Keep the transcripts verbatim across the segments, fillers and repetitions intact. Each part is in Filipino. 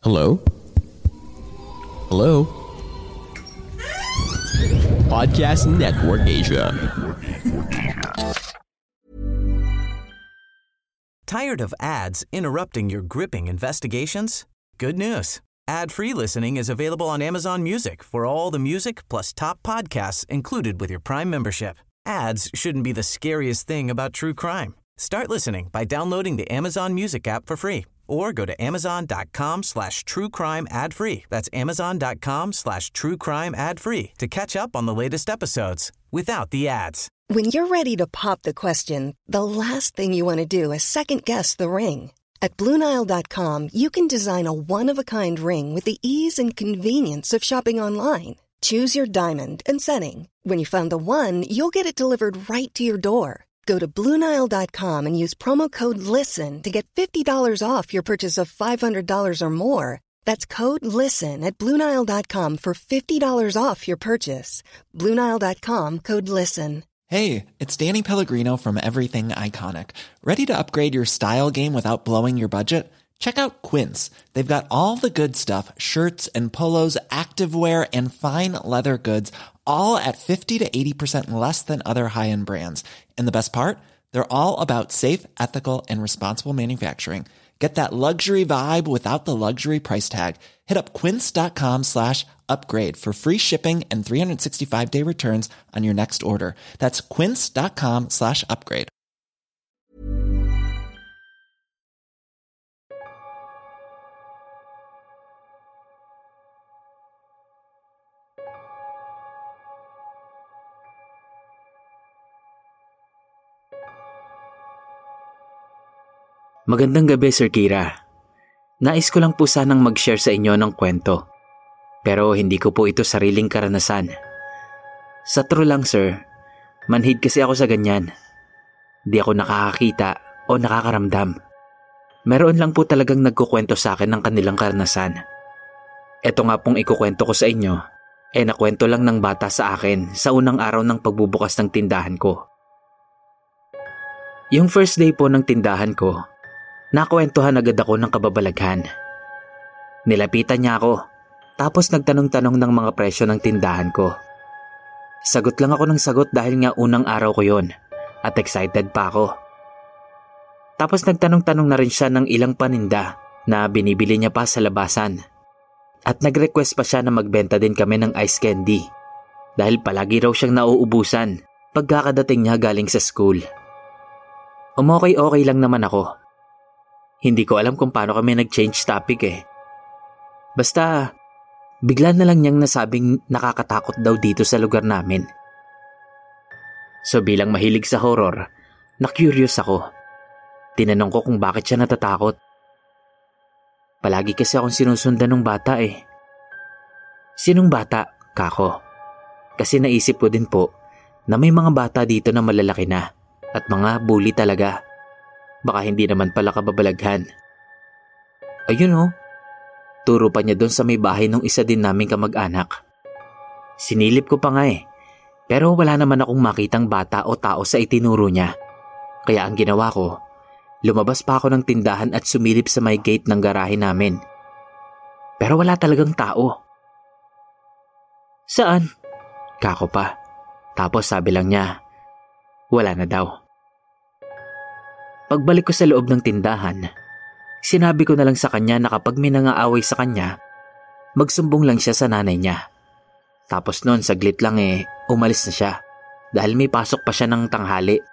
Hello? Hello? Podcast Network Asia. Tired of ads interrupting your gripping investigations? Good news. Ad-free listening is available on Amazon Music for all the music plus top podcasts included with your Prime membership. Ads shouldn't be the scariest thing about true crime. Start listening by downloading the Amazon Music app for free or go to amazon.com slash true crime ad free. That's amazon.com slash true crime ad free to catch up on the latest episodes without the ads. When you're ready to pop the question, the last thing you want to do is second-guess the ring. At Blue Nile dot com, you can design a one-of-a-kind ring with the ease and convenience of shopping online. Choose your diamond and setting. When you find the one, you'll get it delivered right to your door. Go to Blue Nile dot com and use promo code LISTEN to get fifty dollars off your purchase of five hundred dollars or more. That's code LISTEN at Blue Nile dot com for fifty dollars off your purchase. Blue Nile dot com, code LISTEN. Hey, it's Danny Pellegrino from Everything Iconic. Ready to upgrade your style game without blowing your budget? Check out Quince. They've got all the good stuff, shirts and polos, activewear, and fine leather goods, all at fifty to eighty percent less than other high-end brands. And the best part? They're all about safe, ethical, and responsible manufacturing. Get that luxury vibe without the luxury price tag. Hit up quince.com slash upgrade for free shipping and three sixty-five day returns on your next order. That's quince.com slash upgrade. Magandang gabi, Sir Kira. Nais ko lang po sanang mag-share sa inyo ng kwento. Pero hindi ko po ito sariling karanasan. Sa true lang, sir, manhid kasi ako sa ganyan. Di ako nakakakita o nakakaramdam. Meron lang po talagang nagkukwento sa akin ng kanilang karanasan. Ito nga pong ikukwento ko sa inyo, eh nakwento lang ng bata sa akin sa unang araw ng pagbubukas ng tindahan ko. Yung first day po ng tindahan ko, nakwentuhan agad ako ng kababalaghan. Nilapitan niya ako, tapos nagtanong-tanong ng mga presyo ng tindahan ko. Sagot lang ako ng sagot dahil nga unang araw ko yon at excited pa ako. Tapos nagtanong-tanong na rin siya ng ilang paninda na binibili niya pa sa labasan. At nag-request pa siya na magbenta din kami ng ice candy dahil palagi raw siyang nauubusan pagkakadating niya galing sa school. Umokay-okay lang naman ako. Hindi ko alam kung paano kami nag-change topic eh. Basta, bigla na lang niyang nasabing nakakatakot daw dito sa lugar namin. So bilang mahilig sa horror, na-curious ako. Tinanong ko kung bakit siya natatakot. Palagi kasi akong sinusundan ng bata eh. Sinong bata, kako? Kasi naisip ko din po na may mga bata dito na malalaki na at mga bully talaga. Baka hindi naman pala kababalaghan. Ayun oh, turo pa niya doon sa may bahay ng isa din naming kamag-anak. Sinilip ko pa nga eh, pero wala naman akong makitang bata o tao sa itinuro niya. Kaya ang ginawa ko, lumabas pa ako ng tindahan at sumilip sa may gate ng garahe namin. Pero wala talagang tao. Saan? Kako pa. Tapos sabi lang niya, wala na daw. Pagbalik ko sa loob ng tindahan, sinabi ko na lang sa kanya na kapag may nangaaway sa kanya, magsumbong lang siya sa nanay niya. Tapos noon saglit lang eh, umalis na siya dahil may pasok pa siya ng tanghali.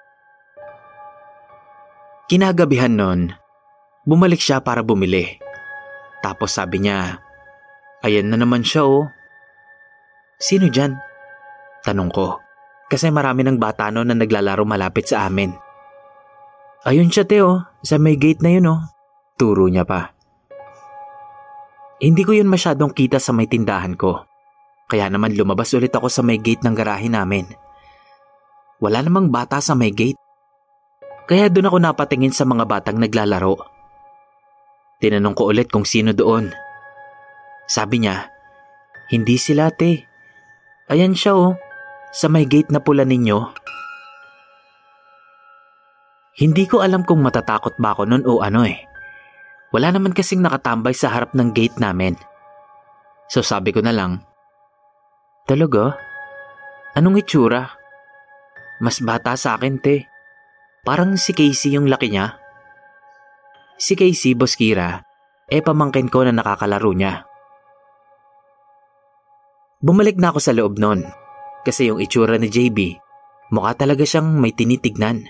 Kinagabihan noon, bumalik siya para bumili. Tapos sabi niya, ayan na naman siya oh. Sino dyan? Tanong ko, kasi marami ng bata noon na naglalaro malapit sa amin. Ayun siya Teo, sa may gate na yun oh. Turo niya pa. Hindi ko yun masyadong kita sa may tindahan ko. Kaya naman lumabas ulit ako sa may gate ng garahe namin. Wala namang bata sa may gate. Kaya doon ako napatingin sa mga batang naglalaro. Tinanong ko ulit kung sino doon. Sabi niya, hindi sila te. Ayan siya oh, sa may gate na pula ninyo. Hindi ko alam kung matatakot ba ako noon o ano eh. Wala naman kasing nakatambay sa harap ng gate namin. So sabi ko na lang, "Talaga? Anong itsura?" "Mas bata sa akin, te. Parang si Casey yung laki niya." Si Casey, Boss Kira, eh pamangkin ko na nakakalaro niya. Bumalik na ako sa loob nun kasi yung itsura ni J B, mukha talaga siyang may tinitignan.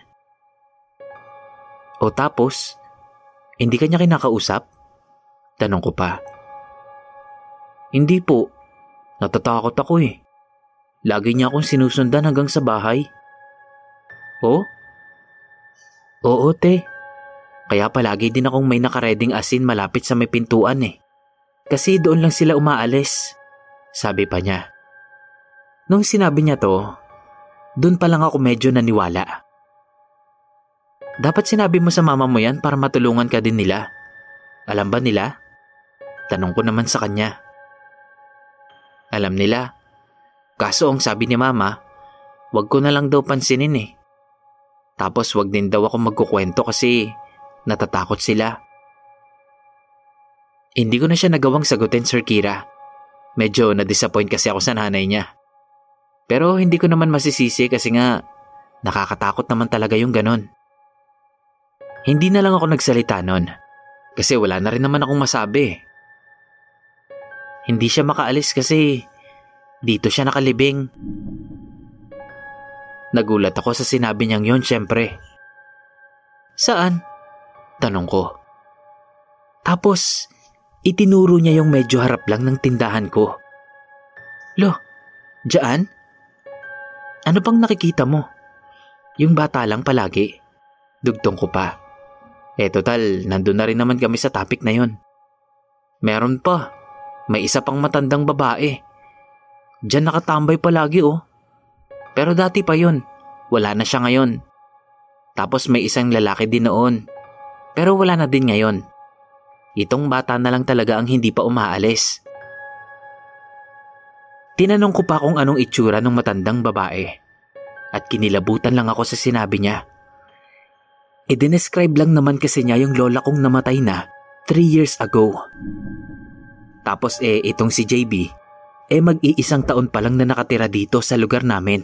"O tapos, hindi ka niya kinakausap?" Tanong ko pa. "Hindi po. Natatakot ako eh. Lagi niya akong sinusundan hanggang sa bahay." "Oh?" "Oo, te. Kaya palagi din akong may nakareding asin malapit sa may pintuan eh. Kasi doon lang sila umaalis." Sabi pa niya. Nung sinabi niya to, doon pa lang ako medyo naniwala. "Dapat sinabi mo sa mama mo yan para matulungan ka din nila. Alam ba nila?" Tanong ko naman sa kanya. "Alam nila. Kaso ang sabi ni mama, wag ko na lang daw pansinin eh. Tapos wag din daw ako magkukwento kasi natatakot sila." Hindi ko na siya nagawang sagutin, Sir Kira. Medyo na-disappoint kasi ako sa nanay niya. Pero hindi ko naman masisisi kasi nga nakakatakot naman talaga yung ganon. Hindi na lang ako nagsalita nun kasi wala na rin naman akong masabi. Hindi siya makaalis kasi dito siya nakalibing. Nagulat ako sa sinabi niyang yon, syempre. "Saan?" Tanong ko. Tapos, itinuro niya yung medyo harap lang ng tindahan ko. "Lo, dyan? Ano pang nakikita mo? Yung bata lang palagi." Dugtong ko pa. Eh total, nandun na rin naman kami sa topic na yon. "Meron pa. May isa pang matandang babae. Diyan nakatambay palagi oh. Pero dati pa yon. Wala na siya ngayon. Tapos may isang lalaki din noon. Pero wala na din ngayon. Itong bata na lang talaga ang hindi pa umaalis." Tinanong ko pa kung anong itsura ng matandang babae. At kinilabutan lang ako sa sinabi niya. I-describe lang naman kasi niya yung lola kong namatay na three years ago. Tapos eh itong si J B, eh mag-iisang taon pa lang na nakatira dito sa lugar namin.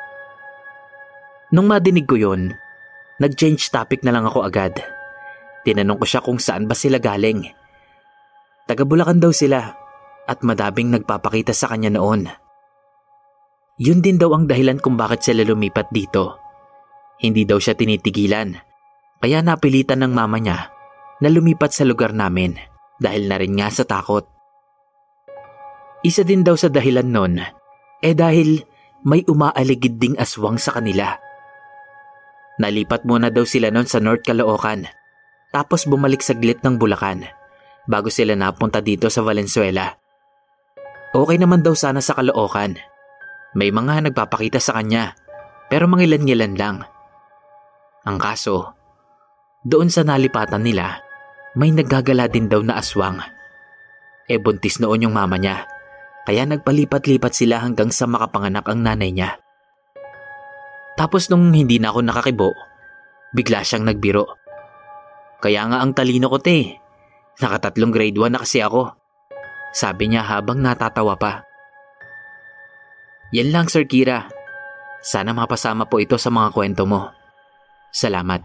Nung madinig ko yon, nag-change topic na lang ako agad. Tinanong ko siya kung saan ba sila galing. Taga Bulacan daw sila at madaming nagpapakita sa kanya noon. Yun din daw ang dahilan kung bakit sila lumipat dito. Hindi daw siya tinitigilan, kaya napilitan ng mama niya na lumipat sa lugar namin dahil na rin nga sa takot. Isa din daw sa dahilan nun, eh dahil may umaaligid ding aswang sa kanila. Nalipat muna daw sila nun sa North Caloocan, tapos bumalik saglit ng Bulacan bago sila napunta dito sa Valenzuela. Okay naman daw sana sa Caloocan. May mga nagpapakita sa kanya, pero mangilan-ngilan lang. Ang kaso, doon sa nalipatan nila, may naggagala din daw na aswang. E buntis noon yung mama niya, kaya nagpalipat-lipat sila hanggang sa makapanganak ang nanay niya. Tapos nung hindi na ako nakakibo, bigla siyang nagbiro. Kaya nga ang talino ko te, nakatatlong grade one na kasi ako. Sabi niya habang natatawa pa. Yan lang Sir Kira. Sana mapasama po ito sa mga kwento mo. Salamat.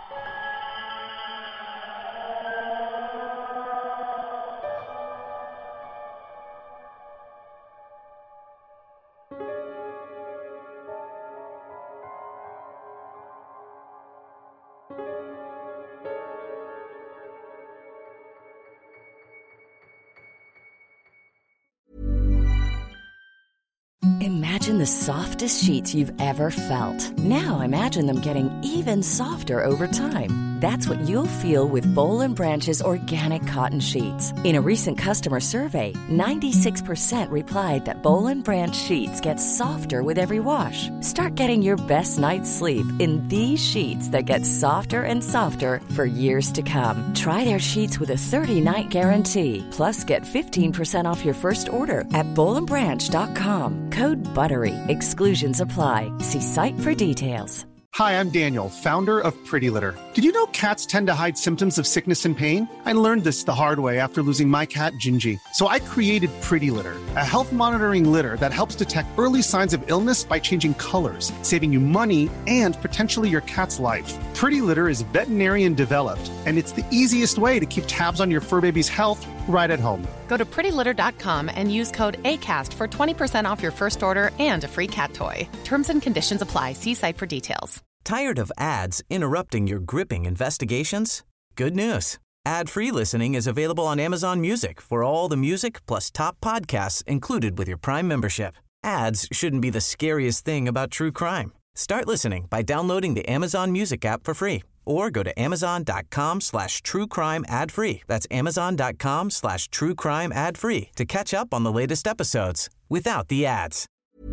Imagine the softest sheets you've ever felt. Now imagine them getting even softer over time. That's what you'll feel with Boll and Branch's organic cotton sheets. In a recent customer survey, ninety-six percent replied that Boll and Branch sheets get softer with every wash. Start getting your best night's sleep in these sheets that get softer and softer for years to come. Try their sheets with a thirty-night guarantee. Plus, get fifteen percent off your first order at boll and branch dot com. Code BUTTERY. Exclusions apply. See site for details. Hi, I'm Daniel, founder of Pretty Litter. Did you know cats tend to hide symptoms of sickness and pain? I learned this the hard way after losing my cat, Gingy. So I created Pretty Litter, a health monitoring litter that helps detect early signs of illness by changing colors, saving you money and potentially your cat's life. Pretty Litter is veterinarian developed, and it's the easiest way to keep tabs on your fur baby's health right at home. Go to pretty litter dot com and use code ACAST for twenty percent off your first order and a free cat toy. Terms and conditions apply. See site for details. Tired of ads interrupting your gripping investigations? Good news. Ad-free listening is available on Amazon Music for all the music plus top podcasts included with your Prime membership. Ads shouldn't be the scariest thing about true crime. Start listening by downloading the Amazon Music app for free or go to amazon.com slash true crime ad free. That's amazon.com slash true crime ad free to catch up on the latest episodes without the ads.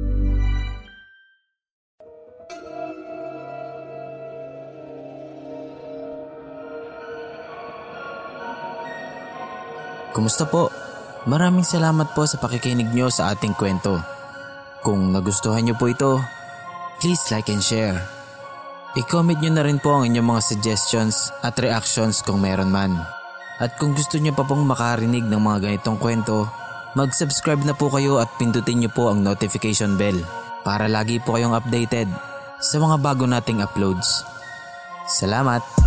Kumusta po? Maraming salamat po sa pakikinig nyo sa ating kwento. Kung nagustuhan nyo po ito, please like and share. I-comment nyo na rin po ang inyong mga suggestions at reactions kung meron man. At kung gusto nyo pa pong makarinig ng mga ganitong kwento, mag-subscribe na po kayo at pindutin nyo po ang notification bell para lagi po kayong updated sa mga bago nating uploads. Salamat!